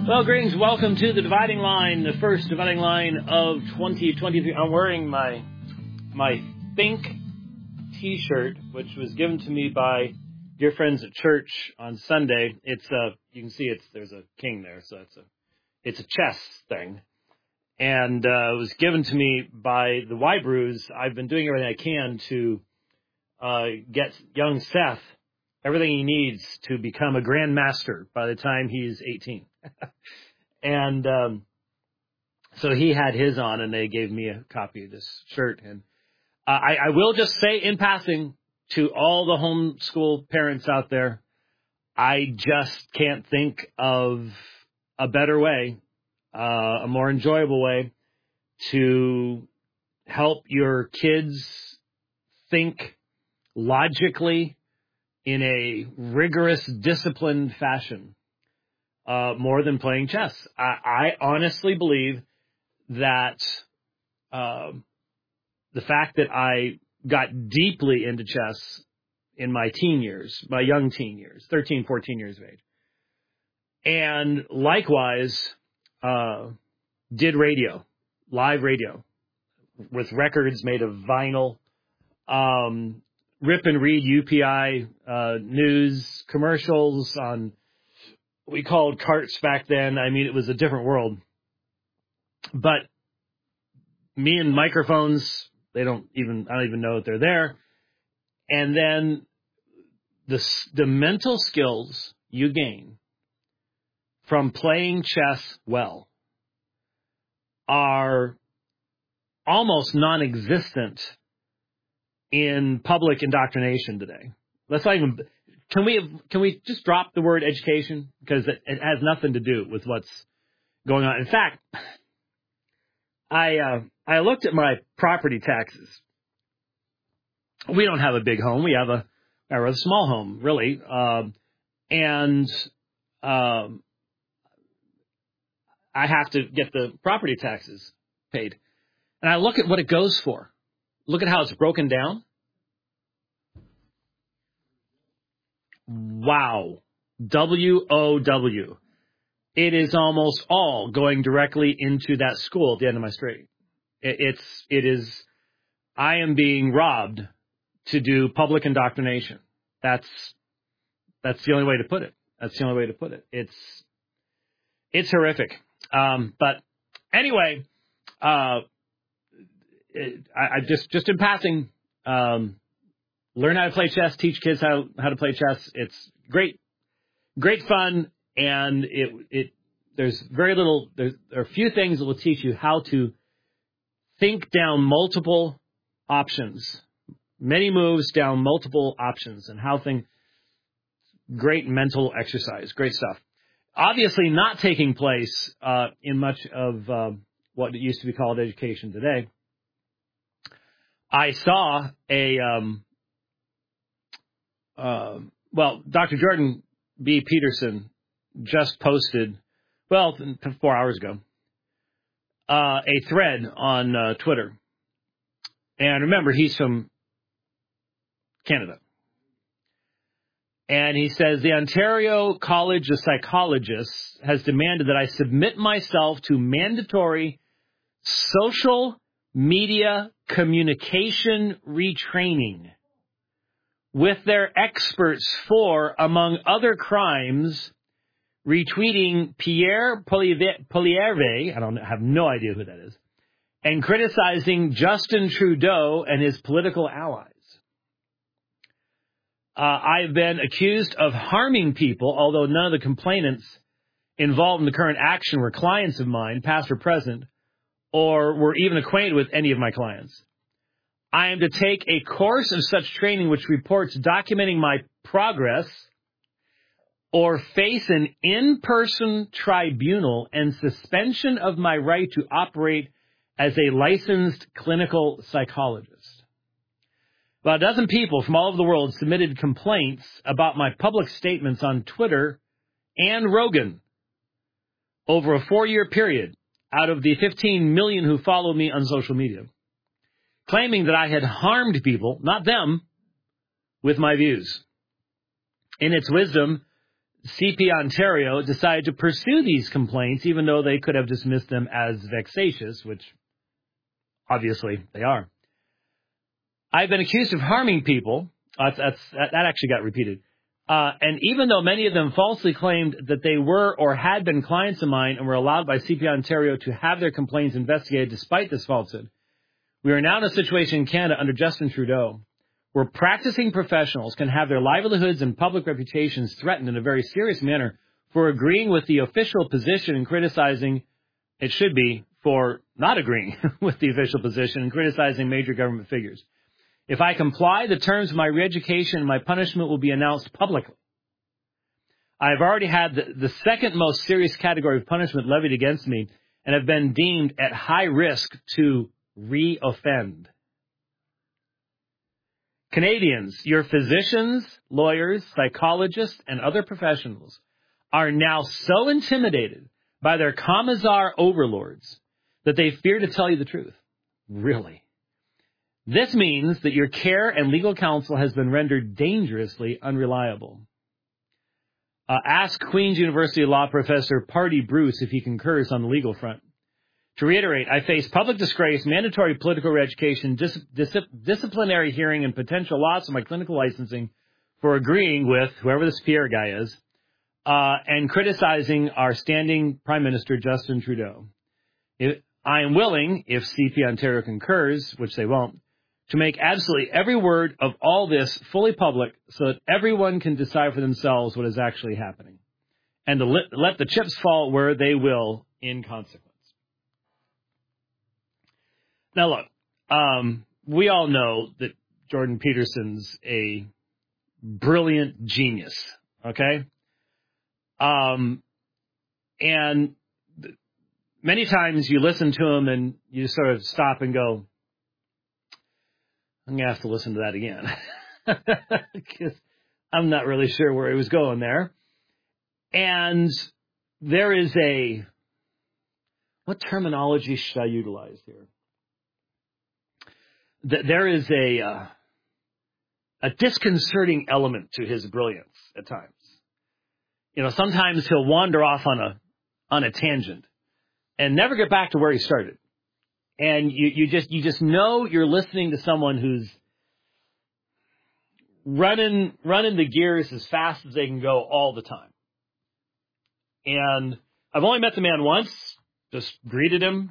Well, greetings. Welcome to the Dividing Line, the first Dividing Line of 2023. I'm wearing my Think T-shirt, which was given to me by dear friends at church on Sunday. It's you can see there's a king there, so it's a chess thing, and it was given to me by the Wybrews. I've been doing everything I can to get young Seth everything he needs to become a grandmaster by the time he's 18. And so he had his on, and they gave me a copy of this shirt. And I will just say in passing to all the homeschool parents out there, I just can't think of a better way, a more enjoyable way to help your kids think logically in a rigorous, disciplined fashion, more than playing chess. I honestly believe that the fact that I got deeply into chess in my teen years, my young teen years, 13, 14 years of age, and likewise did radio, live radio, with records made of vinyl, rip and read UPI news commercials on we called carts back then. I mean, it was a different world. But me and microphones, I don't even know that they're there. And then the mental skills you gain from playing chess well are almost non-existent in public indoctrination today. Let's not even. Can we just drop the word education, because it has nothing to do with what's going on. In fact, I looked at my property taxes. We don't have a big home. We have a small home, really, and I have to get the property taxes paid. And I look at what it goes for. Look at how it's broken down. Wow. WOW. It is almost all going directly into that school at the end of my street. It is, I am being robbed to do public indoctrination. That's the only way to put it. That's the only way to put it. It's horrific. But anyway, I just in passing, learn how to play chess, teach kids how to play chess. It's great fun, and there's very little. There are few things that will teach you how to think down multiple options, many moves down multiple options, and how think. Great mental exercise, great stuff. Obviously, not taking place in much of what used to be called education today. I saw Dr. Jordan B. Peterson just posted, 4 hours ago, a thread on Twitter. And remember, he's from Canada. And he says, the Ontario College of Psychologists has demanded that I submit myself to mandatory social media communication retraining with their experts for, among other crimes, retweeting Pierre Poilievre, I have no idea who that is, and criticizing Justin Trudeau and his political allies. I've been accused of harming people, although none of the complainants involved in the current action were clients of mine, past or present, or were even acquainted with any of my clients. I am to take a course of such training which reports documenting my progress, or face an in-person tribunal and suspension of my right to operate as a licensed clinical psychologist. About a dozen people from all over the world submitted complaints about my public statements on Twitter and Rogan over a 4-year period out of the 15 million who follow me on social media, claiming that I had harmed people, not them, with my views. In its wisdom, CP Ontario decided to pursue these complaints, even though they could have dismissed them as vexatious, which obviously they are. I've been accused of harming people. That actually got repeated. And even though many of them falsely claimed that they were or had been clients of mine and were allowed by CP Ontario to have their complaints investigated despite this falsehood, we are now in a situation in Canada under Justin Trudeau where practicing professionals can have their livelihoods and public reputations threatened in a very serious manner for agreeing with the official position and criticizing, it should be, for not agreeing with the official position and criticizing major government figures. If I comply, the terms of my re-education and my punishment will be announced publicly. I have already had the second most serious category of punishment levied against me and have been deemed at high risk to re-offend. Canadians, your physicians, lawyers, psychologists, and other professionals are now so intimidated by their commissar overlords that they fear to tell you the truth. Really? This means that your care and legal counsel has been rendered dangerously unreliable. Ask Queen's University Law Professor Pardy Bruce if he concurs on the legal front. To reiterate, I face public disgrace, mandatory political re-education, disciplinary hearing, and potential loss of my clinical licensing for agreeing with whoever this Pierre guy is and criticizing our standing Prime Minister, Justin Trudeau. I am willing, if CP Ontario concurs, which they won't, to make absolutely every word of all this fully public so that everyone can decide for themselves what is actually happening, and to let the chips fall where they will in consequence. Now, look, we all know that Jordan Peterson's a brilliant genius, okay? And many times you listen to him and you sort of stop and go, I'm going to have to listen to that again because I'm not really sure where he was going there. And there is what terminology should I utilize here? There is a disconcerting element to his brilliance at times. You know, sometimes he'll wander off on a tangent and never get back to where he started. And you just know you're listening to someone who's running the gears as fast as they can go all the time. And I've only met the man once, just greeted him.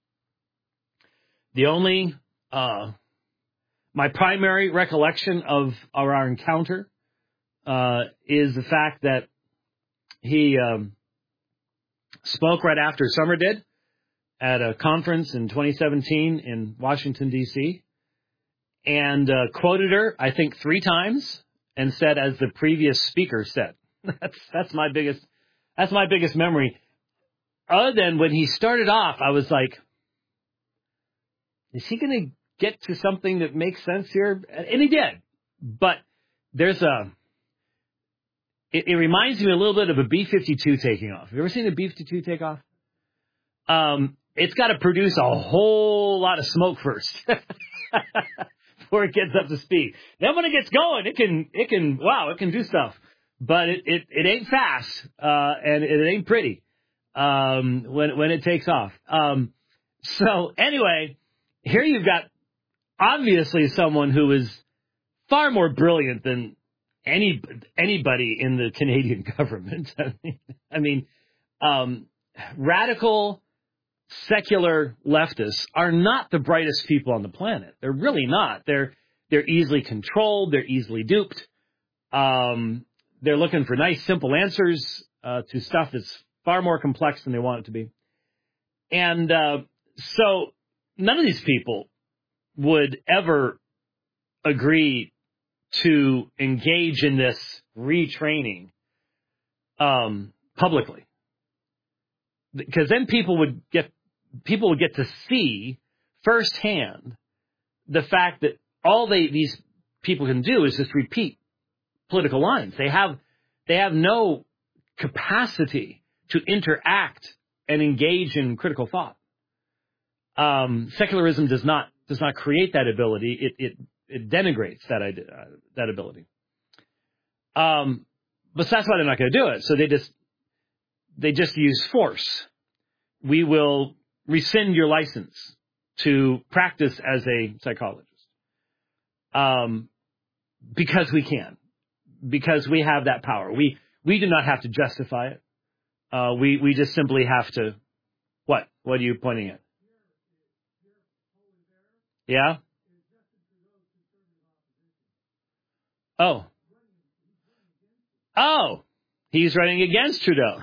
The only my primary recollection of our encounter is the fact that he spoke right after Summer did at a conference in 2017 in Washington, D.C., and quoted her, I think, 3 times, and said, as the previous speaker said. That's my biggest memory. Other than when he started off, I was like, is he going to get to something that makes sense here? And he did. But there's it reminds me a little bit of a B-52 taking off. Have you ever seen a B-52 take off? It's got to produce a whole lot of smoke first before it gets up to speed. Then when it gets going, it can do stuff. But it ain't fast, and it ain't pretty when it takes off. So anyway, here you've got obviously someone who is far more brilliant than anybody in the Canadian government. I mean, radical secular leftists are not the brightest people on the planet. They're really not. They're easily controlled. They're easily duped. They're looking for nice, simple answers to stuff that's far more complex than they want it to be. And so none of these people would ever agree to engage in this retraining publicly, because then people would get to see firsthand the fact that all these people can do is just repeat political lines. They have no capacity to interact and engage in critical thought. Secularism does not create that ability. It denigrates that ability. But that's why they're not going to do it. So they just use force. We will rescind your license to practice as a psychologist. Because we can. Because we have that power. We do not have to justify it. We just simply have to. What? What are you pointing at? Yeah? Oh. Oh. He's running against Trudeau.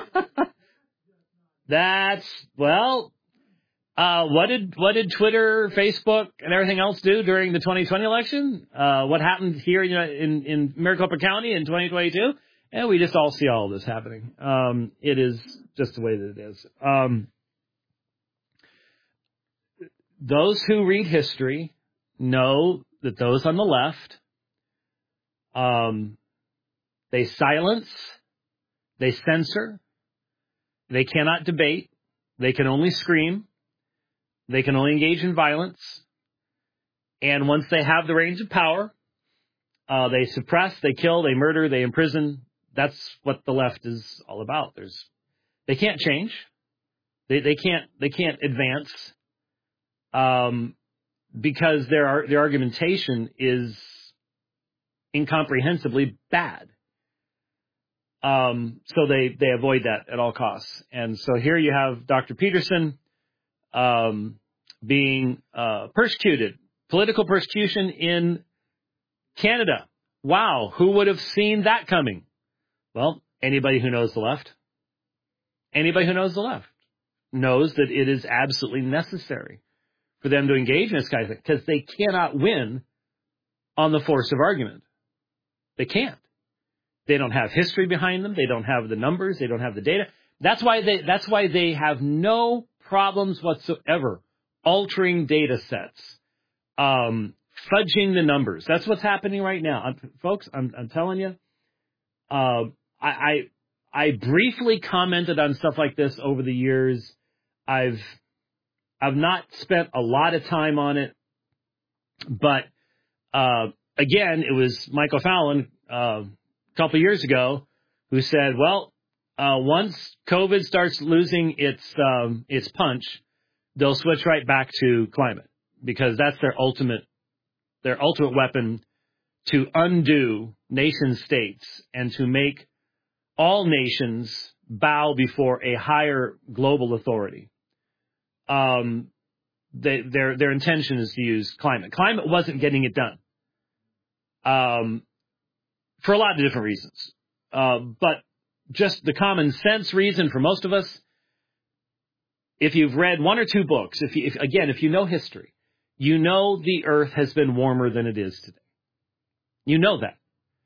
What did Twitter, Facebook, and everything else do during the 2020 election? What happened here in Maricopa County in 2022? And we just all see all of this happening. It is just the way that it is. Those who read history know that those on the left, they silence, they censor, they cannot debate, they can only scream, they can only engage in violence, and once they have the reins of power, they suppress, they kill, they murder, they imprison. That's what the left is all about. They can't change, they can't advance, because their argumentation is incomprehensibly bad. So they avoid that at all costs. And so here you have Dr. Peterson being persecuted, political persecution in Canada. Wow, who would have seen that coming? Well, anybody who knows the left. Anybody who knows the left knows that it is absolutely necessary for them to engage in this kind of thing, because they cannot win on the force of argument. They can't. They don't have history behind them. They don't have the numbers. They don't have the data. That's why they have no problems whatsoever altering data sets, fudging the numbers. That's what's happening right now, folks. I'm telling you. I briefly commented on stuff like this over the years. I've not spent a lot of time on it, but again, it was Michael Fallon a couple of years ago who said, "Well, once COVID starts losing its punch, they'll switch right back to climate, because that's their ultimate weapon to undo nation states and to make all nations bow before a higher global authority." Their intention is to use climate. Climate wasn't getting it done, for a lot of different reasons. But just the common sense reason for most of us, if you've read one or two books, if you know history, you know the Earth has been warmer than it is today. You know that.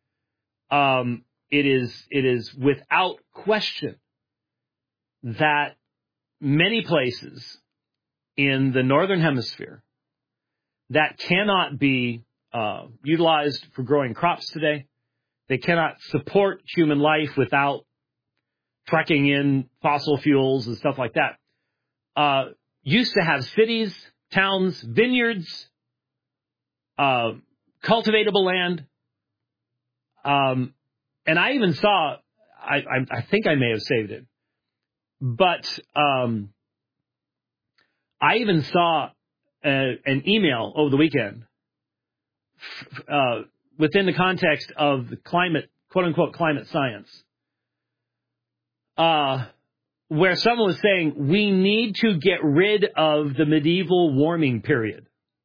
It is without question that many places in the northern hemisphere that cannot be utilized for growing crops today. They cannot support human life without trucking in fossil fuels and stuff like that. Used to have cities, towns, vineyards, cultivatable land. And I even saw, I think I may have saved it, but I even saw an email over the weekend within the context of the climate, quote unquote, climate science, where someone was saying we need to get rid of the medieval warming period.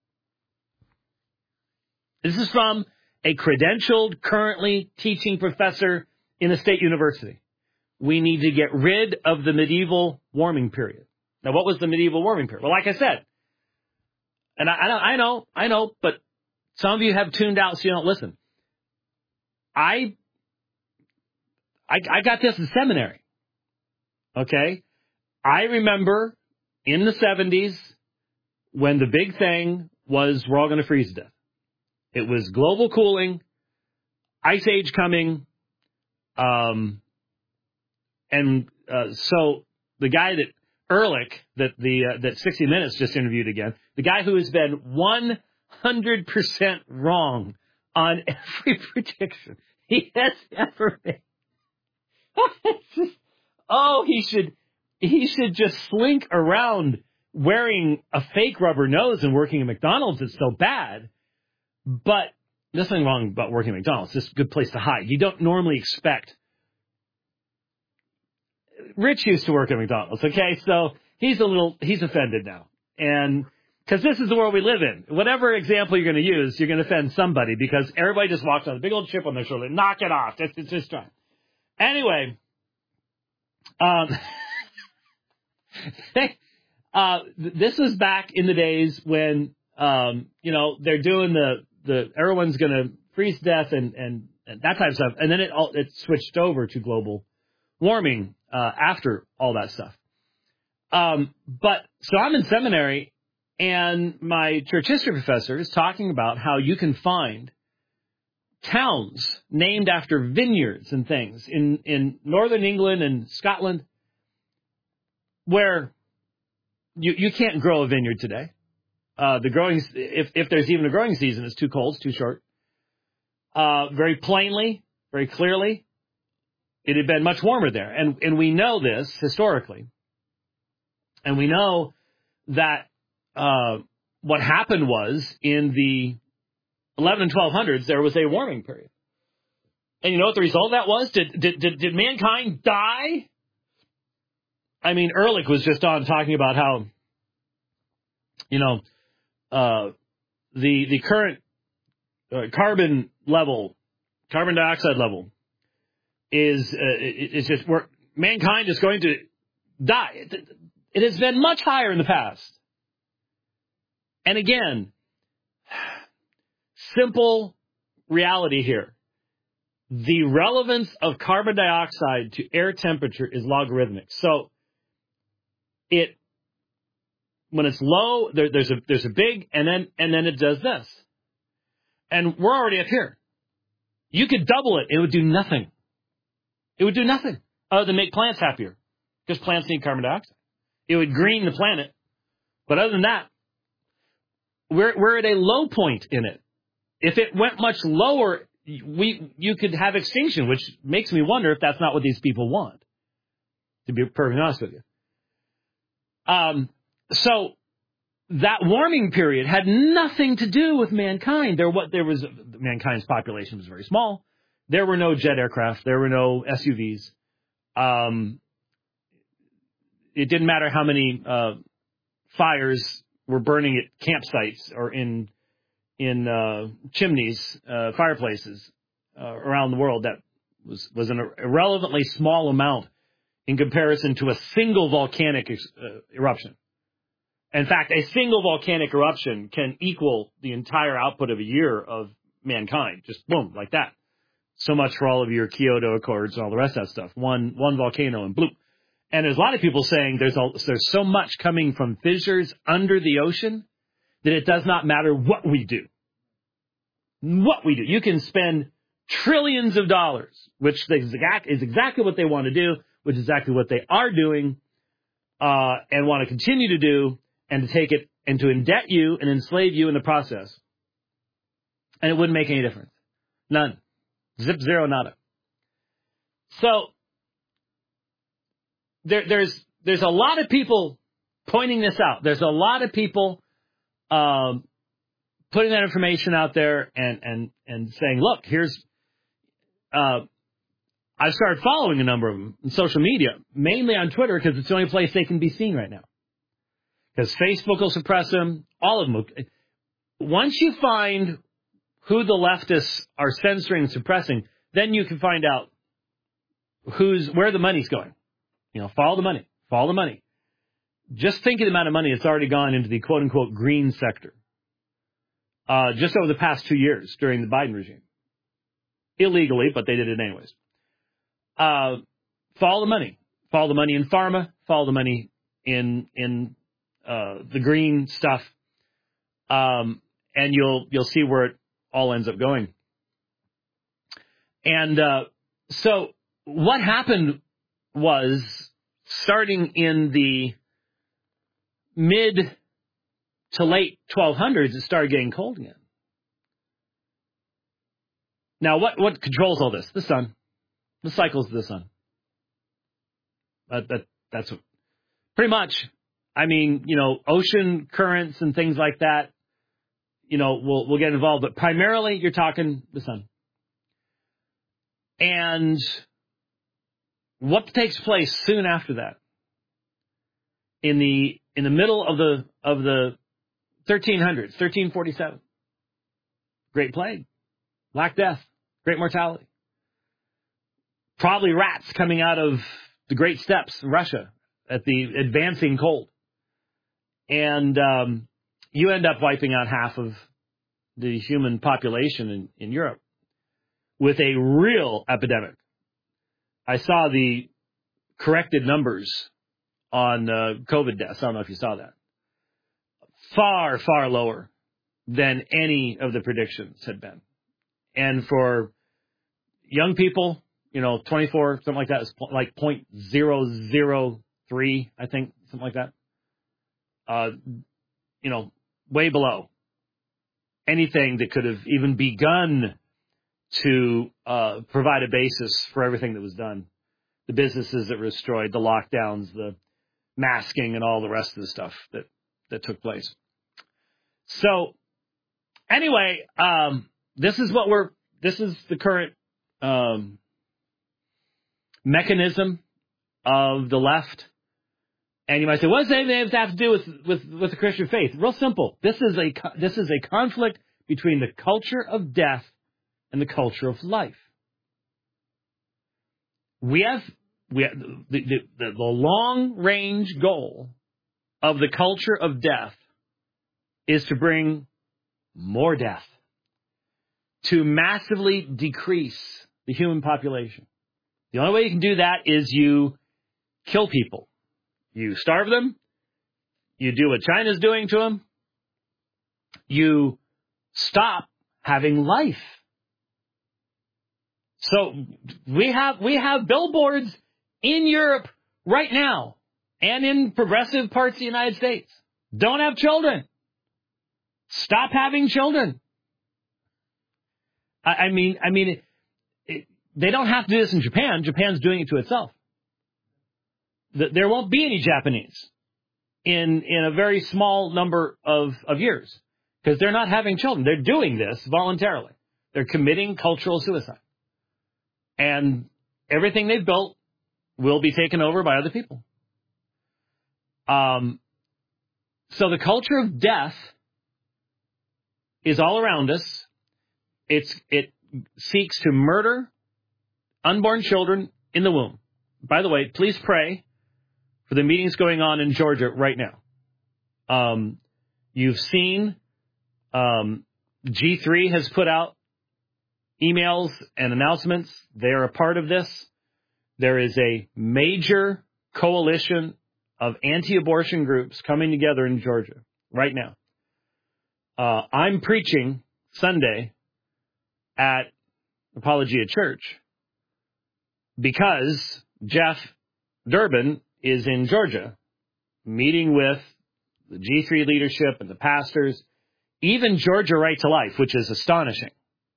This is from a credentialed, currently teaching professor in a state university. We need to get rid of the medieval warming period. Now, what was the medieval warming period? Well, like I said, and I know, but some of you have tuned out so you don't listen. I got this in seminary. Okay? I remember in the 70s when the big thing was we're all going to freeze to death. It was global cooling, ice age coming, so the guy that Ehrlich, that 60 Minutes just interviewed again, the guy who has been 100% wrong on every prediction he has ever made. He should just slink around wearing a fake rubber nose and working at McDonald's. It's so bad. But there's nothing wrong about working at McDonald's. It's just a good place to hide. You don't normally expect. Rich used to work at McDonald's, okay? So he's offended now. And because this is the world we live in. Whatever example you're going to use, you're going to offend somebody because everybody just walks on a big old chip on their shoulder. Knock it off. It's just trying. Anyway, this was back in the days when, they're doing the everyone's going to freeze to death and that type of stuff. And then it switched over to global warming after all that stuff. So I'm in seminary, and my church history professor is talking about how you can find towns named after vineyards and things in northern England and Scotland where you can't grow a vineyard today. The growing, if there's even a growing season, it's too cold, it's too short. Very plainly, very clearly, it had been much warmer there. And we know this historically. And we know that what happened was in the 11 and 1200s, there was a warming period. And you know what the result of that was? Did mankind die? I mean, Ehrlich was just on talking about how, the current carbon dioxide level is just where mankind is going to die. It has been much higher in the past. And again, simple reality here. The relevance of carbon dioxide to air temperature is logarithmic. So when it's low, there's a big, and then it does this. And we're already up here. You could double it, it would do nothing. It would do nothing other than make plants happier. Because plants need carbon dioxide. It would green the planet. But other than that, we're at a low point in it. If it went much lower, you could have extinction, which makes me wonder if that's not what these people want, to be perfectly honest with you. So that warming period had nothing to do with mankind. Mankind's population was very small. There were no jet aircraft. There were no SUVs. It didn't matter how many fires were burning at campsites or in chimneys, fireplaces around the world. That was an irrelevantly small amount in comparison to a single volcanic eruption. In fact, a single volcanic eruption can equal the entire output of a year of mankind. Just boom, like that. So much for all of your Kyoto Accords and all the rest of that stuff. One volcano and bloop. And there's a lot of people saying there's so much coming from fissures under the ocean that it does not matter what we do. What we do. You can spend trillions of dollars, which is exactly what they want to do, which is exactly what they are doing, and want to continue to do, and to take it and to indebt you and enslave you in the process. And it wouldn't make any difference. None. Zip, zero, nada. So there's a lot of people pointing this out. There's a lot of people putting that information out there and saying, look, here's I've started following a number of them on social media, mainly on Twitter, because it's the only place they can be seen right now. Because Facebook will suppress them, all of them will. Once you find who the leftists are censoring and suppressing, then you can find out where the money's going. Follow the money. Follow the money. Just think of the amount of money that's already gone into the quote-unquote green sector. Just over the past 2 years during the Biden regime. Illegally, but they did it anyways. Follow the money. Follow the money in pharma. Follow the money in the green stuff. And you'll see where it all ends up going. And so what happened was, starting in the mid to late 1200s, it started getting cold again. Now, what controls all this? The sun. The cycles of the sun. That's pretty much. I mean, ocean currents and things like that, will get involved. But primarily, you're talking the sun. And what takes place soon after that? In the middle of the 1300s, 1347, Great Plague, Black Death, Great Mortality. Probably rats coming out of the Great Steppes in Russia at the advancing cold. And you end up wiping out half of the human population in Europe with a real epidemic. I saw the corrected numbers on COVID deaths. I don't know if you saw that. Far, far lower than any of the predictions had been. And for young people, 24, something like that, is like 0.003, I think, something like that. Way below anything that could have even begun to provide a basis for everything that was done. The businesses that were destroyed, the lockdowns, the masking, and all the rest of the stuff that took place. So, anyway, this is the current mechanism of the left. And you might say, what does that have to do with the Christian faith? Real simple. This is a conflict between the culture of death and the culture of life. We have the long range goal of the culture of death is to bring more death, to massively decrease the human population. The only way you can do that is you kill people. You starve them. You do what China's doing to them. You stop having life. So we have billboards in Europe right now and in progressive parts of the United States. Don't have children. Stop having children. I mean, they don't have to do this in Japan. Japan's doing it to itself. There won't be any Japanese in a very small number of years because they're not having children. They're doing this voluntarily. They're committing cultural suicide. And everything they've built will be taken over by other people. So the culture of death is all around us. It seeks to murder unborn children in the womb. By the way, please pray for the meetings going on in Georgia right now. You've seen G3 has put out emails and announcements. They are a part of this. There is a major coalition of anti-abortion groups coming together in Georgia right now. I'm preaching Sunday at Apologia Church because Jeff Durbin is in Georgia meeting with the G3 leadership and the pastors. Even Georgia Right to Life, which is astonishing,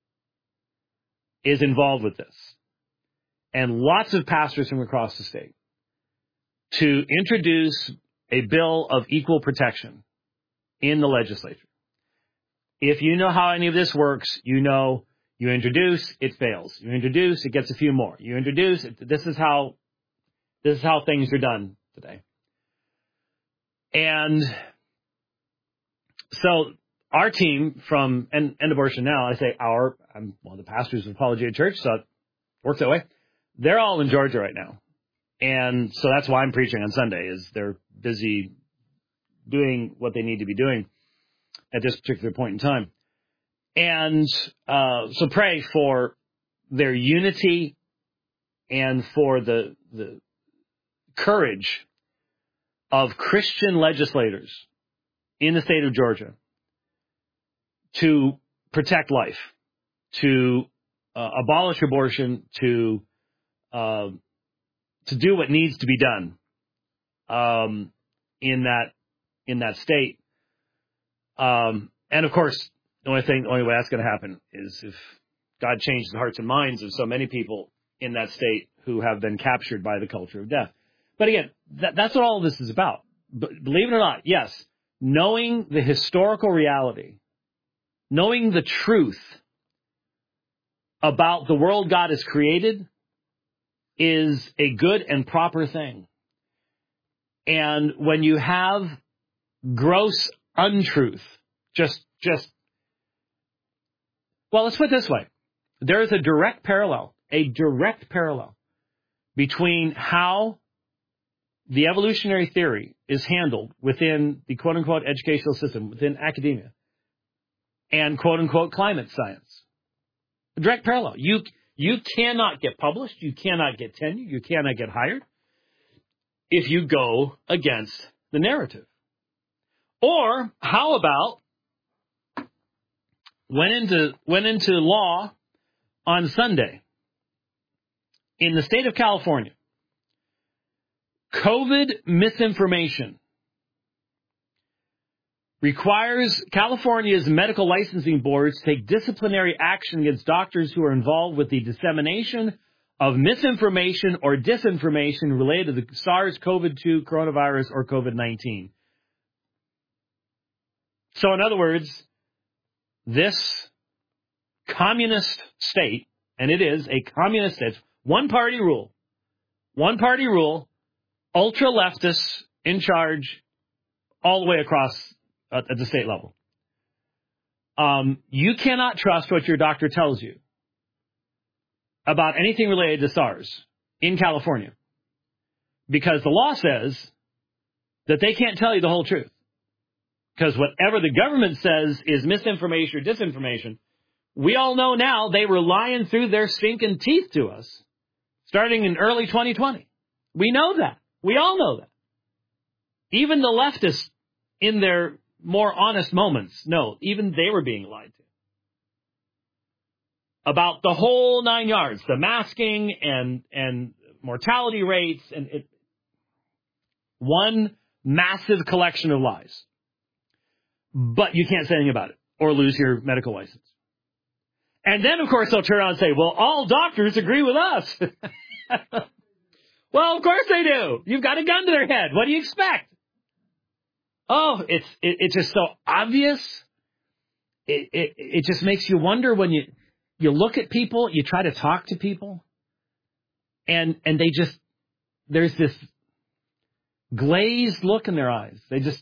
is involved with this. And lots of pastors from across the state to introduce a bill of equal protection in the legislature. If you know how any of this works, you know you introduce, it fails. You introduce, it gets a few more. You introduce, this is how things are done today. And so our team from End Abortion Now, I say I'm one of the pastors of Apologia Church, so it works that way. They're all in Georgia right now. And so that's why I'm preaching on Sunday, is they're busy doing what they need to be doing at this particular point in time. And so pray for their unity and for the courage of Christian legislators in the state of Georgia to protect life, to abolish abortion, to do what needs to be done in that state. And of course, the only way that's going to happen is if God changes the hearts and minds of so many people in that state who have been captured by the culture of death. But again, that's what all of this is about. Believe it or not, yes, knowing the historical reality, knowing the truth about the world God has created is a good and proper thing. And when you have gross untruth, well, let's put it this way. There is a direct parallel between how the evolutionary theory is handled within the quote-unquote educational system, within academia, and quote-unquote climate science. A direct parallel. You cannot get published, you cannot get tenure, you cannot get hired if you go against the narrative. Or how about went into law on Sunday in the state of California. COVID misinformation requires California's medical licensing boards to take disciplinary action against doctors who are involved with the dissemination of misinformation or disinformation related to the SARS-CoV-2 coronavirus or COVID-19. So in other words, this communist state, and it is a communist state, one-party rule, ultra-leftists in charge all the way across at the state level. You cannot trust what your doctor tells you about anything related to SARS in California because the law says that they can't tell you the whole truth. Because whatever the government says is misinformation or disinformation, we all know now they were lying through their stinking teeth to us starting in early 2020. We know that. We all know that. Even the leftists in their more honest moments know, even they were being lied to. About the whole 9 yards, the masking and mortality rates, and one massive collection of lies. But you can't say anything about it or lose your medical license. And then, of course, they'll turn around and say, well, all doctors agree with us. Well, of course they do. You've got a gun to their head. What do you expect? Oh, it's just so obvious. It just makes you wonder when you look at people, you try to talk to people, and they just, there's this glazed look in their eyes. They just,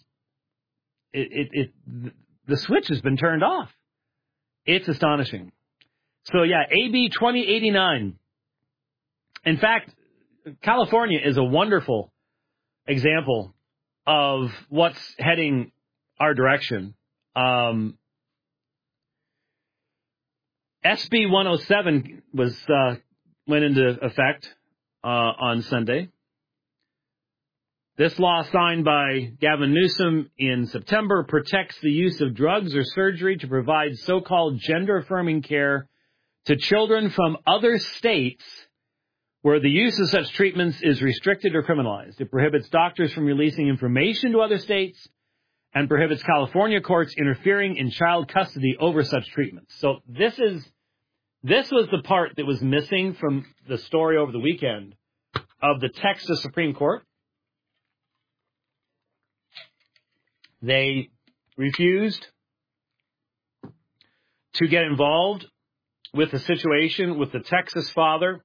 the switch has been turned off. It's astonishing. So yeah, AB 2089. In fact, California is a wonderful example of what's heading our direction. SB 107 went into effect on Sunday. This law signed by Gavin Newsom in September protects the use of drugs or surgery to provide so-called gender-affirming care to children from other states where the use of such treatments is restricted or criminalized. It prohibits doctors from releasing information to other states and prohibits California courts interfering in child custody over such treatments. So this was the part that was missing from the story over the weekend of the Texas Supreme Court. They refused to get involved with the situation with the Texas father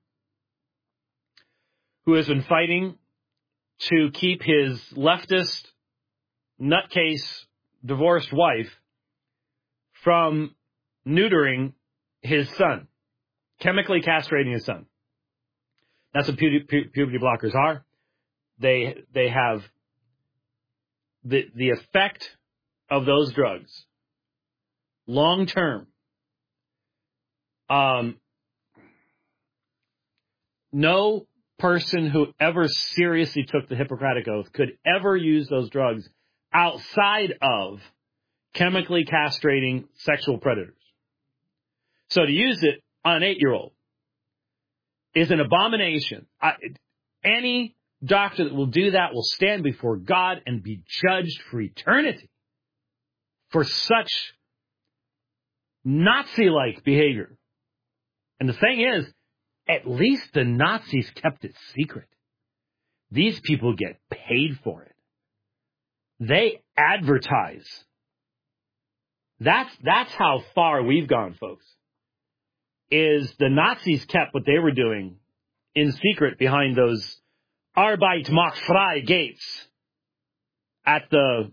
who has been fighting to keep his leftist, nutcase, divorced wife from neutering his son, chemically castrating his son. That's what puberty blockers are. They have the effect of those drugs long term. No person who ever seriously took the Hippocratic Oath could ever use those drugs outside of chemically castrating sexual predators. So to use it on an 8-year-old is an abomination. Any doctor that will do that will stand before God and be judged for eternity for such Nazi-like behavior. And the thing is, at least the Nazis kept it secret. These people get paid for it. They advertise. That's how far we've gone, folks. Is the Nazis kept what they were doing in secret behind those Arbeit macht frei gates at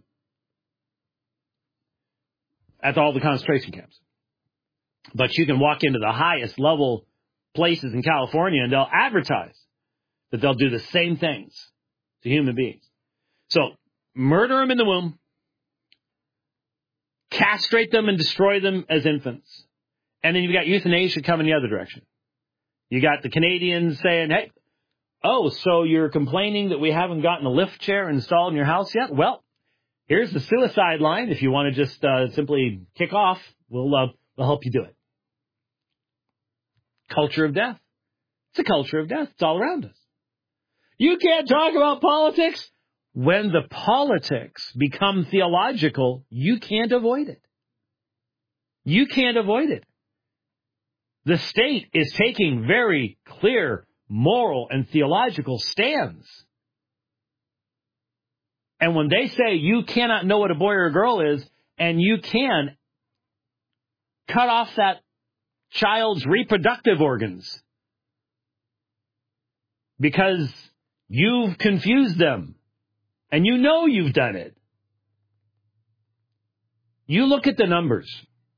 all the concentration camps. But you can walk into the highest level places in California and they'll advertise that they'll do the same things to human beings. So murder them in the womb, castrate them and destroy them as infants. And then you've got euthanasia coming the other direction. You got the Canadians saying, hey, oh, so you're complaining that we haven't gotten a lift chair installed in your house yet? Well, here's the suicide line. If you want to just simply kick off, we'll help you do it. Culture of death. It's a culture of death. It's all around us. You can't talk about politics. When the politics become theological, you can't avoid it. You can't avoid it. The state is taking very clear moral and theological stands. And when they say you cannot know what a boy or a girl is, and you can cut off that child's reproductive organs because you've confused them, and you know you've done it. You look at the numbers.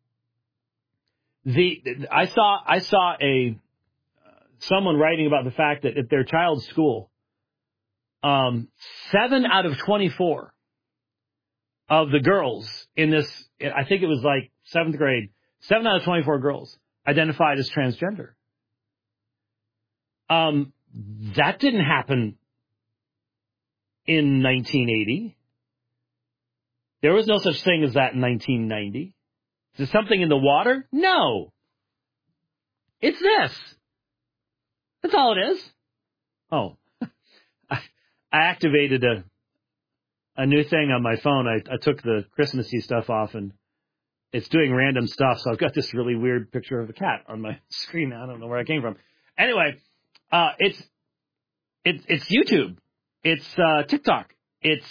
I saw someone writing about the fact that at their child's school, 7 out of 24 of the girls in this, I think it was like 7th grade, 7 out of 24 girls identified as transgender. That didn't happen in 1980. There was no such thing as that in 1990. Is there something in the water? No. It's this. That's all it is. Oh, I activated a new thing on my phone. I took the Christmassy stuff off, and it's doing random stuff. So I've got this really weird picture of a cat on my screen. I don't know where I came from. Anyway, it's YouTube. It's TikTok. It's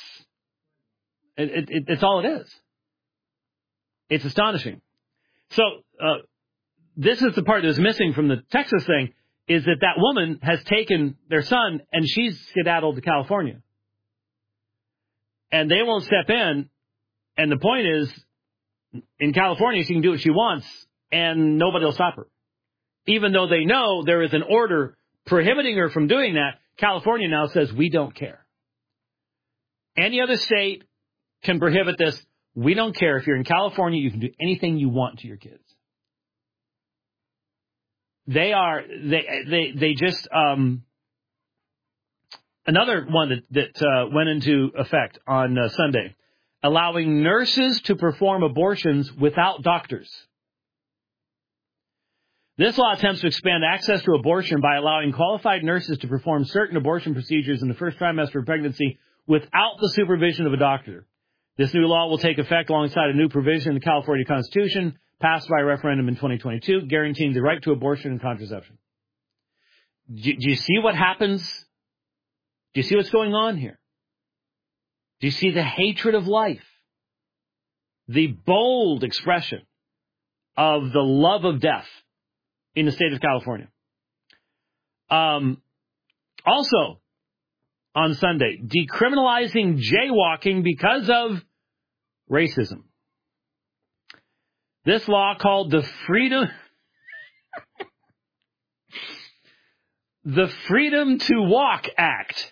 all it is. It's astonishing. So this is the part that's missing from the Texas thing, is that woman has taken their son and she's skedaddled to California. And they won't step in. And the point is, in California, she can do what she wants and nobody will stop her. Even though they know there is an order prohibiting her from doing that, California now says, we don't care. Any other state can prohibit this. We don't care. If you're in California, you can do anything you want to your kids. They just, another one that went into effect on Sunday, allowing nurses to perform abortions without doctors. This law attempts to expand access to abortion by allowing qualified nurses to perform certain abortion procedures in the first trimester of pregnancy without the supervision of a doctor. This new law will take effect alongside a new provision in the California Constitution passed by a referendum in 2022, guaranteeing the right to abortion and contraception. Do you see what happens? Do you see what's going on here? Do you see the hatred of life? The bold expression of the love of death in the state of California. Also, on Sunday, decriminalizing jaywalking because of racism. This law, called the Freedom to Walk Act.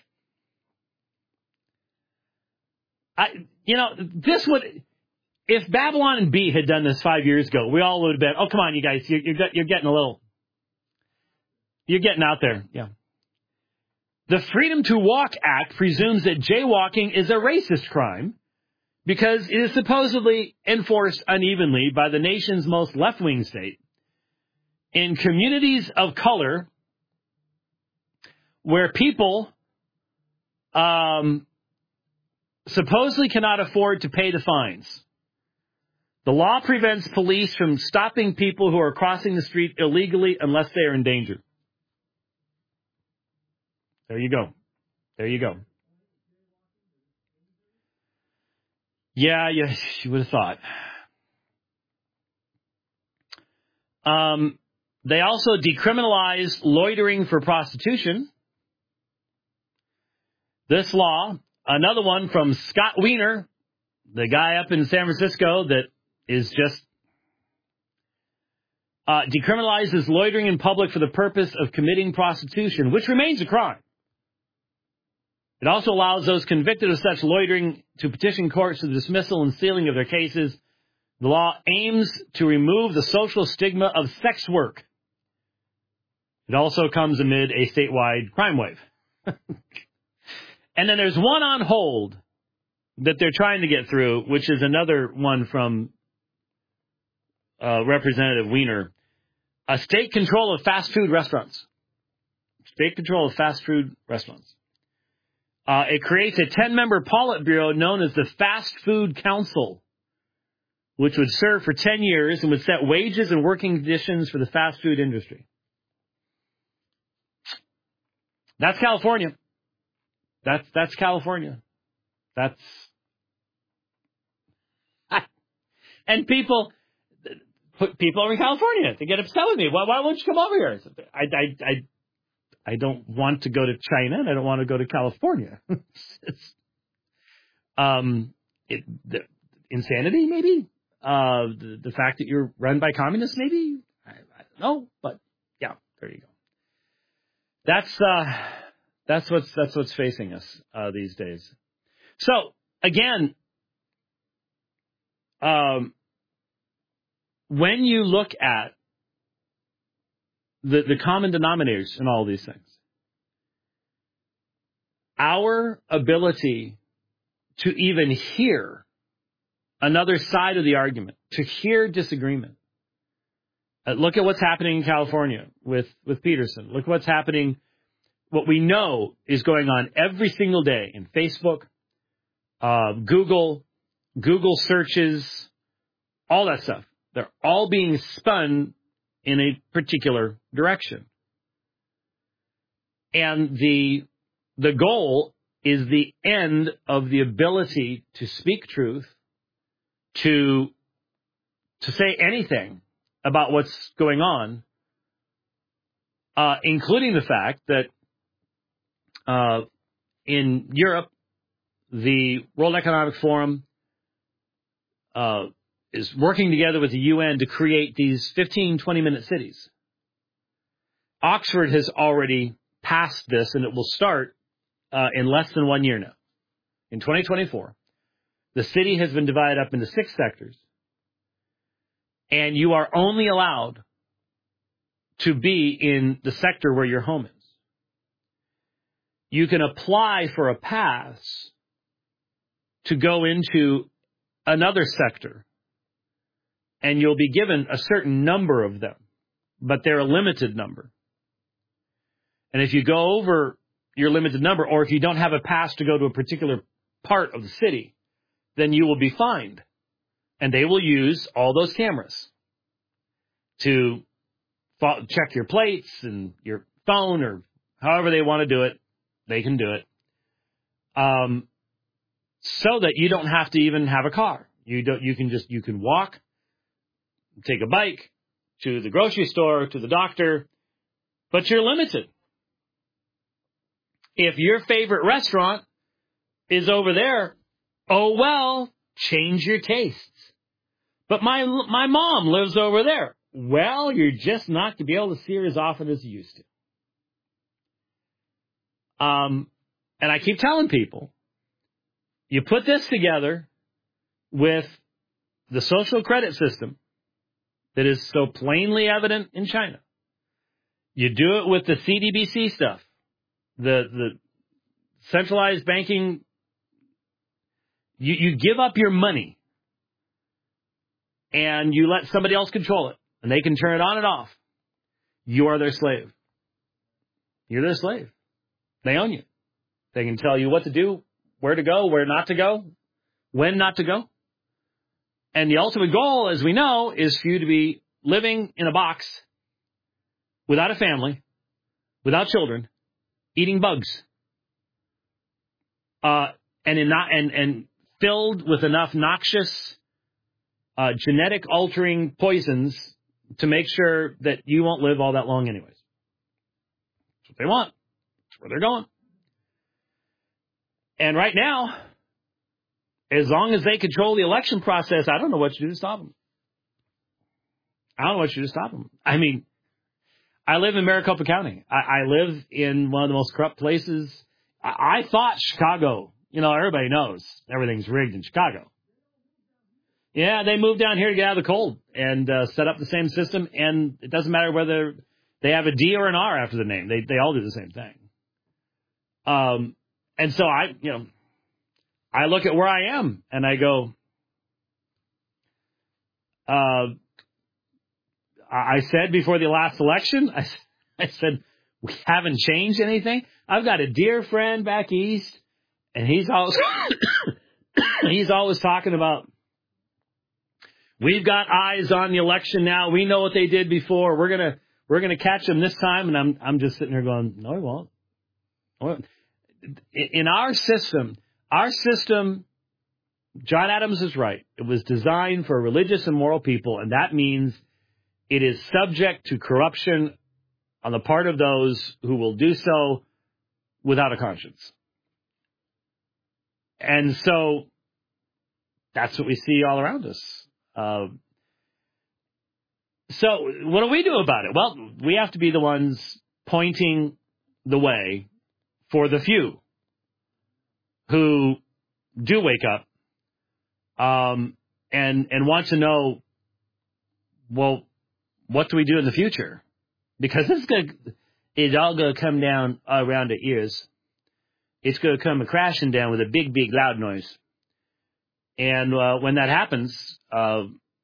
This would, if Babylon and B had done this 5 years ago, we all would have been, oh, come on, you guys, you're getting you're getting out there. Yeah. The Freedom to Walk Act presumes that jaywalking is a racist crime because it is supposedly enforced unevenly by the nation's most left-wing state in communities of color where people supposedly cannot afford to pay the fines. The law prevents police from stopping people who are crossing the street illegally unless they are in danger. There you go. There you go. Yeah, you would have thought. They also decriminalized loitering for prostitution. This law, another one from Scott Wiener, the guy up in San Francisco that is just decriminalizes loitering in public for the purpose of committing prostitution, which remains a crime. It also allows those convicted of such loitering to petition courts for the dismissal and sealing of their cases. The law aims to remove the social stigma of sex work. It also comes amid a statewide crime wave. And then there's one on hold that they're trying to get through, which is another one from Representative Wiener. A state control of fast food restaurants. State control of fast food restaurants. It creates a 10-member Politburo known as the Fast Food Council, which would serve for 10 years and would set wages and working conditions for the fast food industry. That's California. That's California. And people over in California, they get upset with me. Why won't you come over here? I don't want to go to China, and I don't want to go to California. Insanity, maybe. The fact that you're run by communists, maybe. I don't know, but yeah, there you go. That's what's facing us these days. So again, when you look at the common denominators in all these things, our ability to even hear another side of the argument, to hear disagreement. Look at what's happening in California with Peterson. Look what's happening, what we know is going on every single day in Facebook, Google searches, all that stuff. They're all being spun in a particular direction. And the goal is the end of the ability to speak truth, to say anything about what's going on, including the fact that in Europe, the World Economic Forum is working together with the UN to create these 15, 20-minute cities. Oxford has already passed this, and it will start in less than 1 year now. In 2024, the city has been divided up into 6 sectors, and you are only allowed to be in the sector where your home is. You can apply for a pass to go into another sector, and you'll be given a certain number of them, but they're a limited number. And if you go over your limited number, or if you don't have a pass to go to a particular part of the city, then you will be fined. And they will use all those cameras to check your plates and your phone, or however they want to do it. They can do it. So that you don't have to even have a car. You can walk, take a bike to the grocery store, to the doctor, but you're limited. If your favorite restaurant is over there, oh well, change your tastes. But my mom lives over there. Well, you're just not going to be able to see her as often as you used to. And I keep telling people, you put this together with the social credit system that is so plainly evident in China. You do it with the CDBC stuff, the centralized banking. You give up your money and you let somebody else control it, and they can turn it on and off. You are their slave. You're their slave. They own you. They can tell you what to do, where to go, where not to go, when not to go. And the ultimate goal, as we know, is for you to be living in a box without a family, without children, eating bugs. and filled with enough noxious genetic altering poisons to make sure that you won't live all that long anyways. That's what they want. That's where they're going. And right now, as long as they control the election process, I don't know what to do to stop them. I don't know what to do to stop them. I mean, I live in Maricopa County. I live in one of the most corrupt places. I thought Chicago, everybody knows everything's rigged in Chicago. Yeah, they moved down here to get out of the cold and set up the same system, and it doesn't matter whether they have a D or an R after the name. They all do the same thing. And so I look at where I am and I go, I said before the last election, I said, we haven't changed anything. I've got a dear friend back east, and he's always talking about, we've got eyes on the election now. We know what they did before. We're gonna catch them this time. And I'm just sitting there going, no, we won't. In our system, John Adams is right. It was designed for religious and moral people, and that means it is subject to corruption on the part of those who will do so without a conscience. And so that's what we see all around us. So what do we do about it? Well, we have to be the ones pointing the way for the few who do wake up and want to know, well, what do we do in the future? Because it's all going to come down around the ears. It's going to come crashing down with a big, big, loud noise. And when that happens, got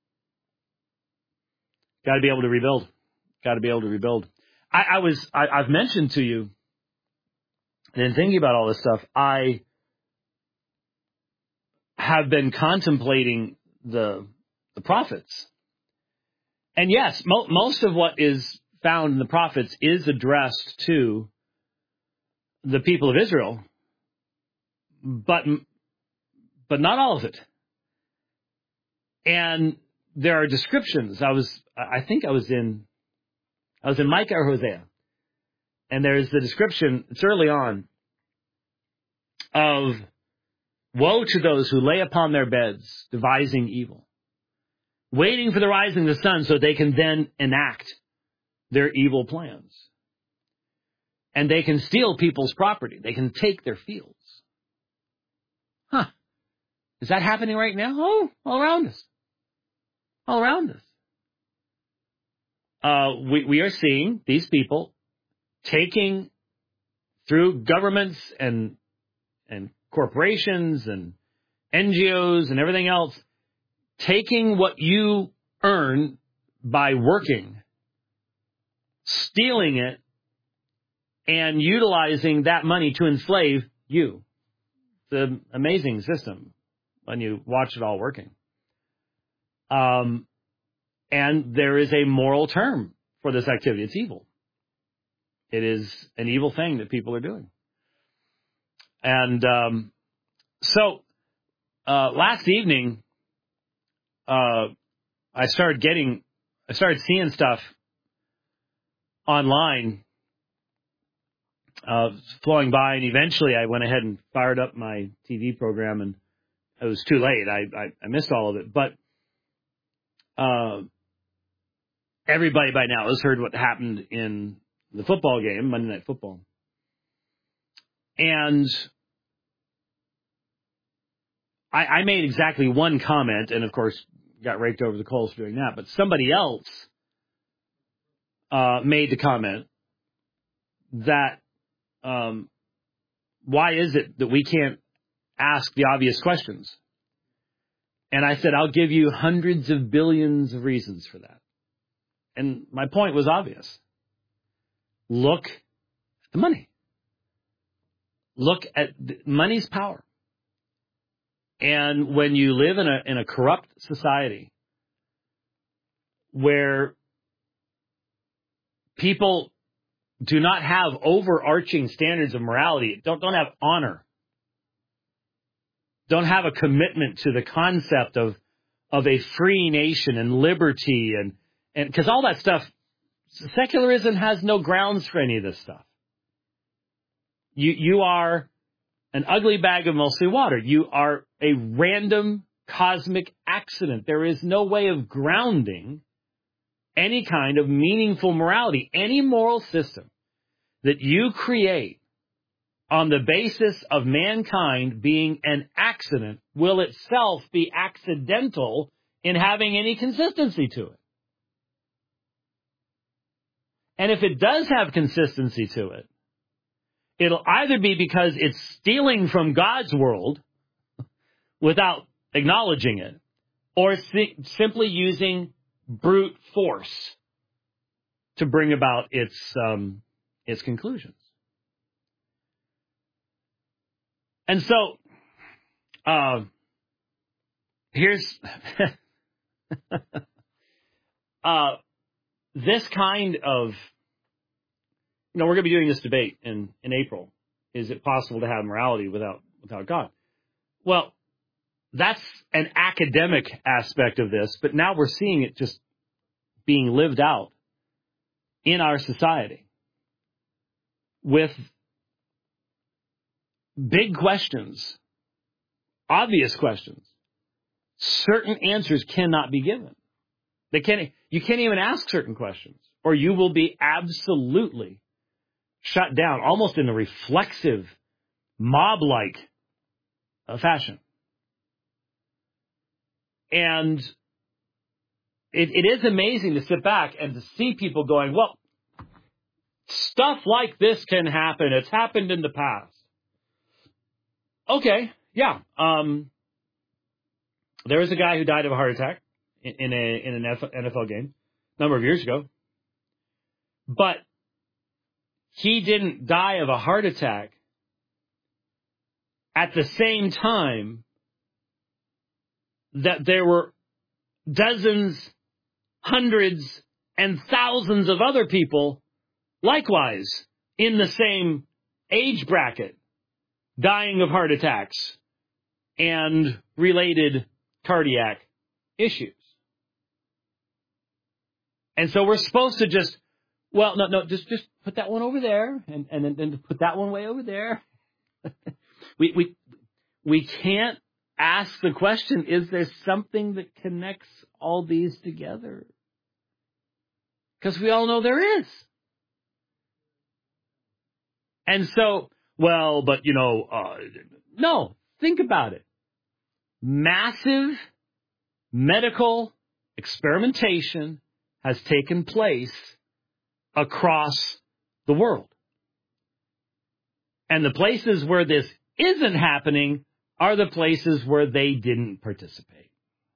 to be able to rebuild. Got to be able to rebuild. I've mentioned to you, and in thinking about all this stuff, I have been contemplating the prophets. And yes, most of what is found in the prophets is addressed to the people of Israel, but not all of it. And there are descriptions. I think I was in Micah or Hosea, and there's the description, it's early on, of woe to those who lay upon their beds, devising evil, waiting for the rising of the sun so they can then enact their evil plans. And they can steal people's property. They can take their fields. Huh. Is that happening right now? Oh, all around us. All around us. We are seeing these people taking, through governments and corporations and NGOs and everything else, taking what you earn by working, stealing it, and utilizing that money to enslave you. It's an amazing system when you watch it all working. And there is a moral term for this activity. It's evil. It is an evil thing that people are doing. And so last evening, I started seeing stuff online flowing by, and eventually I went ahead and fired up my TV program, and it was too late. I missed all of it. But everybody by now has heard what happened in the football game, Monday Night Football. And I made exactly one comment, and of course got raked over the coals for doing that. But somebody else made the comment that why is it that we can't ask the obvious questions? And I said, I'll give you hundreds of billions of reasons for that. And my point was obvious. Look at the money. Look at money's power. And when you live in a corrupt society where people do not have overarching standards of morality, don't have honor, don't have a commitment to the concept of a free nation and liberty and because all that stuff, secularism has no grounds for any of this stuff. You are an ugly bag of mostly water. You are a random cosmic accident. There is no way of grounding any kind of meaningful morality. Any moral system that you create on the basis of mankind being an accident will itself be accidental in having any consistency to it. And if it does have consistency to it, it'll either be because it's stealing from God's world without acknowledging it, or simply using brute force to bring about its conclusions. And so, here's this kind of, we're going to be doing this debate in April. Is it possible to have morality without God? Well, that's an academic aspect of this, but now we're seeing it just being lived out in our society with big questions, obvious questions. Certain answers cannot be given. You can't even ask certain questions, or you will be absolutely shut down, almost in a reflexive, mob-like fashion. And it is amazing to sit back and to see people going, well, stuff like this can happen. It's happened in the past. Okay, yeah. There was a guy who died of a heart attack in an NFL game a number of years ago. But he didn't die of a heart attack at the same time that there were dozens, hundreds, and thousands of other people likewise in the same age bracket dying of heart attacks and related cardiac issues. And so we're supposed to just put that one over there and then put that one way over there. We can't ask the question, is there something that connects all these together? Because we all know there is. And so, no, think about it. Massive medical experimentation has taken place across the world. And the places where this isn't happening are the places where they didn't participate.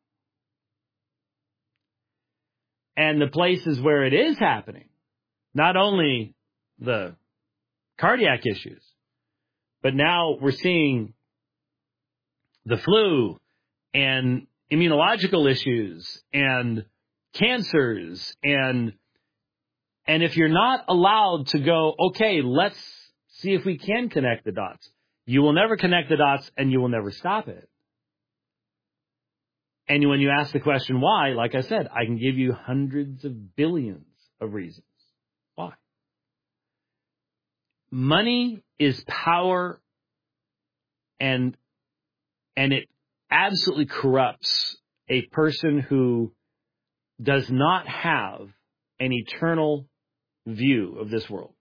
And the places where it is happening, not only the cardiac issues, but now we're seeing the flu and immunological issues and cancers and if you're not allowed to go, okay, let's see if we can connect the dots, you will never connect the dots and you will never stop it. And when you ask the question why, like I said, I can give you hundreds of billions of reasons why. Money is power, and it absolutely corrupts a person who does not have an eternal view of this world.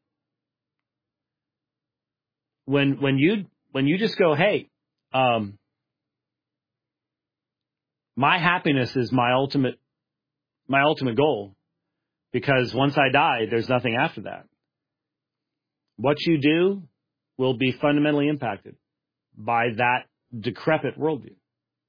When you just go, hey, my happiness is my ultimate goal, because once I die, there's nothing after that. What you do will be fundamentally impacted by that decrepit worldview.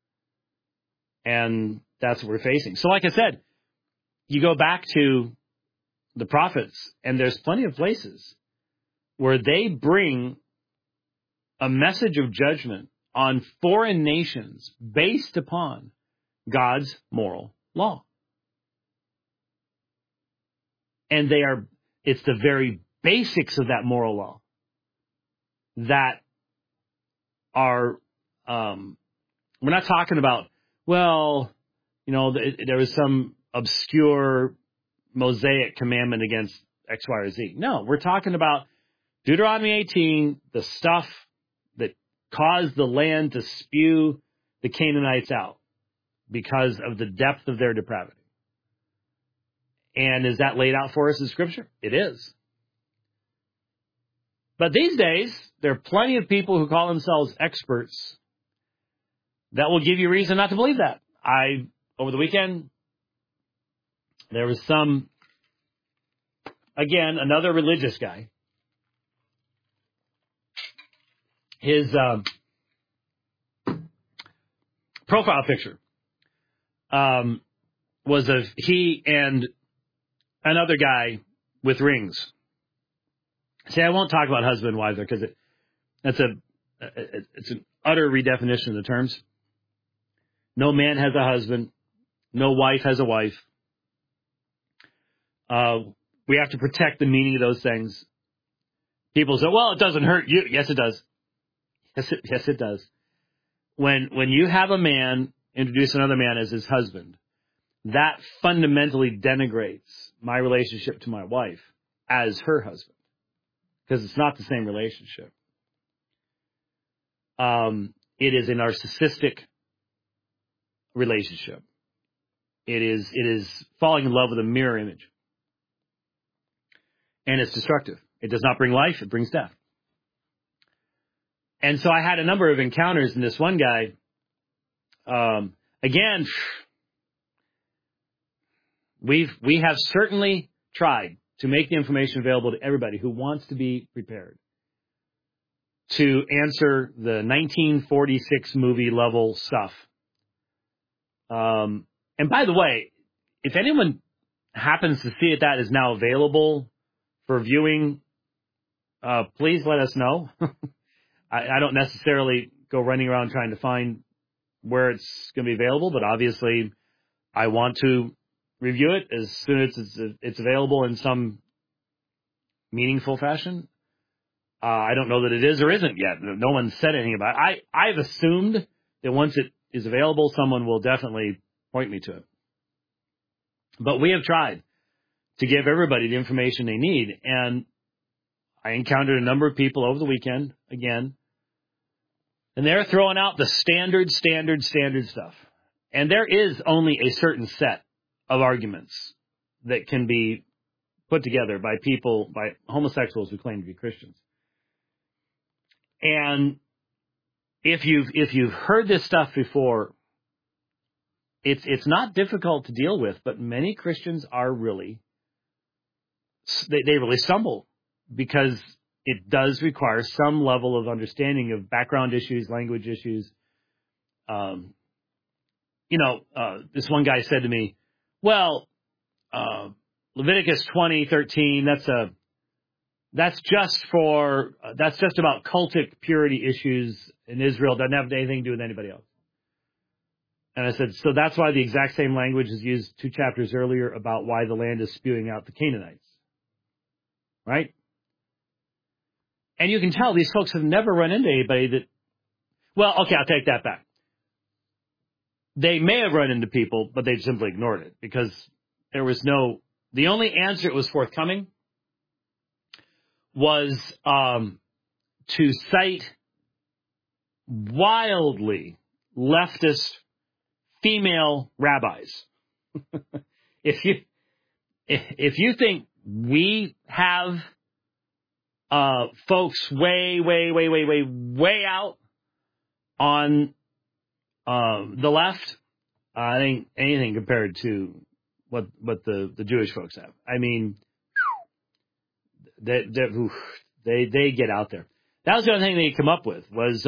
And that's what we're facing. So like I said, you go back to the prophets, and there's plenty of places where they bring a message of judgment on foreign nations based upon God's moral law. And it's the very basics of that moral law that are We're not talking about, well, there was some obscure Mosaic commandment against X, Y, or Z. No, we're talking about Deuteronomy 18, the stuff that caused the land to spew the Canaanites out because of the depth of their depravity. And is that laid out for us in Scripture? It is. But these days, there are plenty of people who call themselves experts that will give you reason not to believe that. Over the weekend, there was another religious guy. His profile picture was of he and another guy with rings. See, I won't talk about husband and wife there because it's an utter redefinition of the terms. No man has a husband. No wife has a wife. We have to protect the meaning of those things. People say, well, it doesn't hurt you. Yes, it does. Yes, it does. When you have a man introduce another man as his husband, that fundamentally denigrates my relationship to my wife as her husband, because it's not the same relationship. It is a narcissistic relationship. It is falling in love with a mirror image. And it's destructive. It does not bring life, it brings death. And so I had a number of encounters, and this one guy, again, we have certainly tried to make the information available to everybody who wants to be prepared to answer the 1946 movie level stuff. And by the way, if anyone happens to see that is now available for viewing, please let us know. I don't necessarily go running around trying to find where it's going to be available, but obviously I want to review it as soon as it's available in some meaningful fashion. I don't know that it is or isn't yet. No one said anything about it. I've assumed that once it is available, someone will definitely point me to it. But we have tried to give everybody the information they need. And I encountered a number of people over the weekend, again, and they're throwing out the standard stuff. And there is only a certain set of arguments that can be put together by people, by homosexuals who claim to be Christians. And if you've heard this stuff before, it's not difficult to deal with, but many Christians are really, they really stumble because it does require some level of understanding of background issues, language issues. This one guy said to me, well, Leviticus 20:13, that's just about cultic purity issues in Israel. Doesn't have anything to do with anybody else. And I said, so that's why the exact same language is used 2 chapters earlier about why the land is spewing out the Canaanites. Right? And you can tell these folks have never run into anybody that, well, okay, I'll take that back. They may have run into people, but they simply ignored it because there was the only answer that was forthcoming was to cite wildly leftist female rabbis. If you think we have folks way out on the left, I think anything compared to what the Jewish folks have. I mean, they get out there. That was the only thing they could come up with was,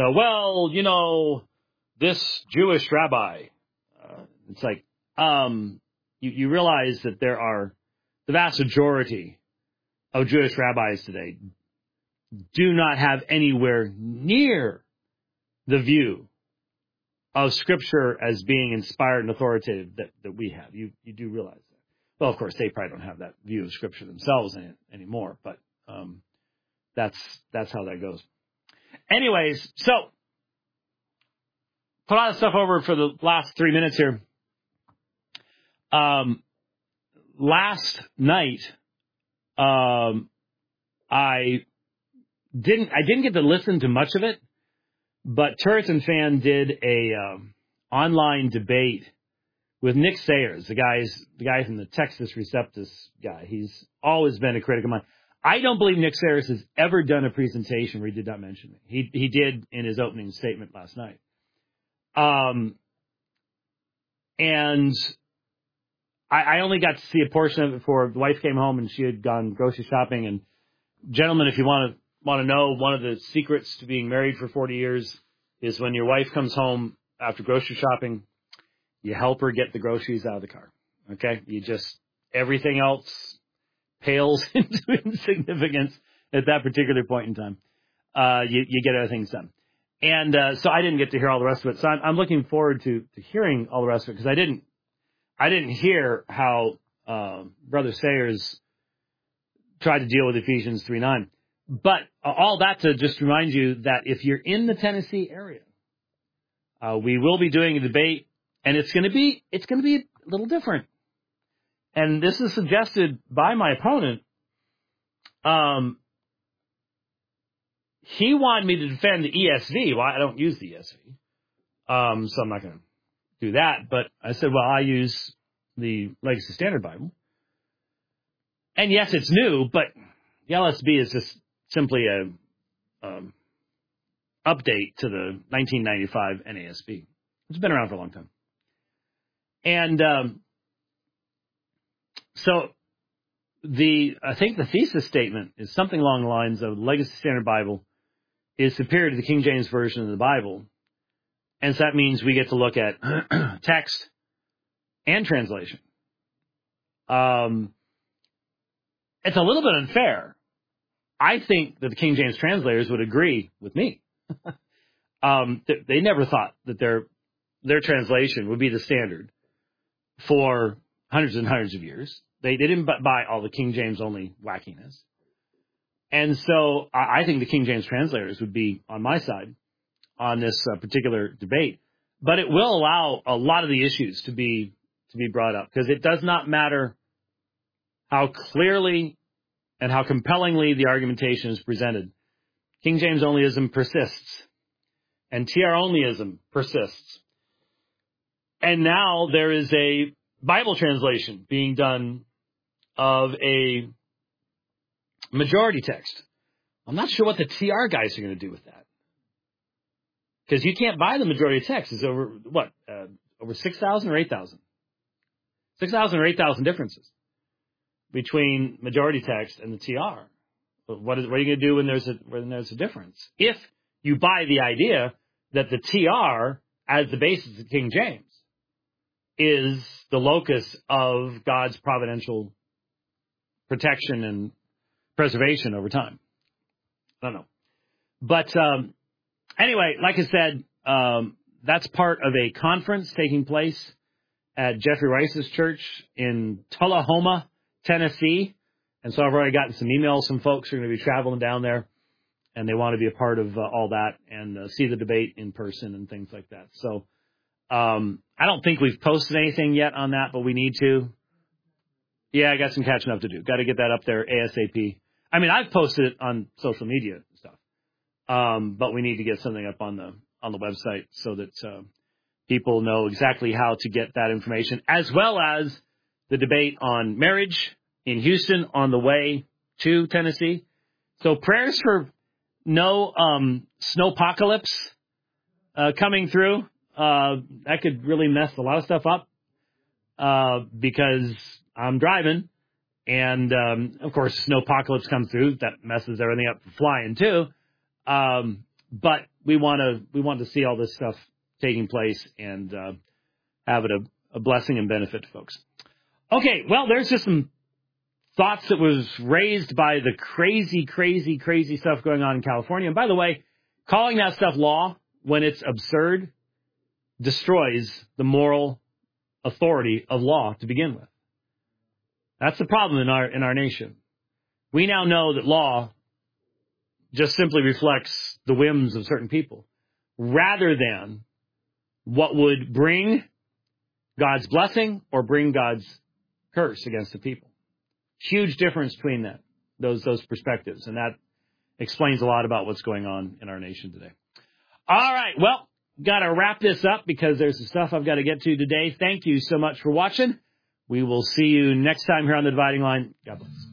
this Jewish rabbi. It's like, you realize that there are the vast majority of Jewish rabbis today do not have anywhere near the view of Scripture as being inspired and authoritative that we have. You do realize that. Well, of course, they probably don't have that view of Scripture themselves anymore, but that's how that goes. Anyways, so put all this stuff over for the last 3 minutes here. Last night, I didn't get to listen to much of it, but Turret and Fan did a online debate with Nick Sayers, the guy from the Texas Receptus guy. He's always been a critic of mine. I don't believe Nick Sayers has ever done a presentation where he did not mention me. He did in his opening statement last night. And I only got to see a portion of it before the wife came home and she had gone grocery shopping. And gentlemen, if you want to know, one of the secrets to being married for 40 years is when your wife comes home after grocery shopping, you help her get the groceries out of the car. Okay? Everything else pales into insignificance at that particular point in time. You get other things done. And so I didn't get to hear all the rest of it. So I'm looking forward to hearing all the rest of it, because I didn't hear how Brother Sayers tried to deal with Ephesians 3:9. But all that to just remind you that if you're in the Tennessee area, we will be doing a debate, and it's going to be a little different. And this is suggested by my opponent. He wanted me to defend the ESV. Well, I don't use the ESV, so I'm not going to do that. But I said, well, I use the Legacy Standard Bible. And yes, it's new, but the LSB is just simply a update to the 1995 NASB. It's been around for a long time. And so I think the thesis statement is something along the lines of the Legacy Standard Bible is superior to the King James Version of the Bible. And so that means we get to look at text and translation. It's a little bit unfair. I think that the King James translators would agree with me. They never thought that their translation would be the standard for hundreds and hundreds of years. They didn't buy all the King James only wackiness. And so I think the King James translators would be on my side on this particular debate. But it will allow a lot of the issues to be brought up, because it does not matter how clearly and how compellingly the argumentation is presented. King James onlyism persists, and TR onlyism persists. And now there is a Bible translation being done of a majority text. I'm not sure what the TR guys are going to do with that, because you can't buy the majority text. It's over, over 6,000 or 8,000? 6,000 or 8,000 differences between majority text and the TR. What are you going to do when there's a difference? If you buy the idea that the TR, as the basis of King James, is the locus of God's providential protection and preservation over time. I don't know. But anyway, like I said, that's part of a conference taking place at Jeffrey Rice's church in Tullahoma, Tennessee. And so I've already gotten some emails from folks who are going to be traveling down there, and they want to be a part of all that and see the debate in person and things like that. So I don't think we've posted anything yet on that, but we need to. Yeah, I got some catching up to do. Got to get that up there ASAP. I mean, I've posted it on social media and stuff, but we need to get something up on the website so that people know exactly how to get that information, as well as the debate on marriage in Houston on the way to Tennessee. So prayers for no snowpocalypse coming through. That could really mess a lot of stuff up because I'm driving, and of course, snowpocalypse comes through. That messes everything up for flying too. But we want to see all this stuff taking place and have it a blessing and benefit to folks. Okay, well, there's just some thoughts that was raised by the crazy stuff going on in California. And by the way, calling that stuff law when it's absurd destroys the moral authority of law to begin with. That's the problem in our nation. We now know that law just simply reflects the whims of certain people rather than what would bring God's blessing or bring God's curse against the people. Huge difference between that, those perspectives. And that explains a lot about what's going on in our nation today. All right. Well, got to wrap this up because there's some stuff I've got to get to today. Thank you so much for watching. We will see you next time here on The Dividing Line. God bless.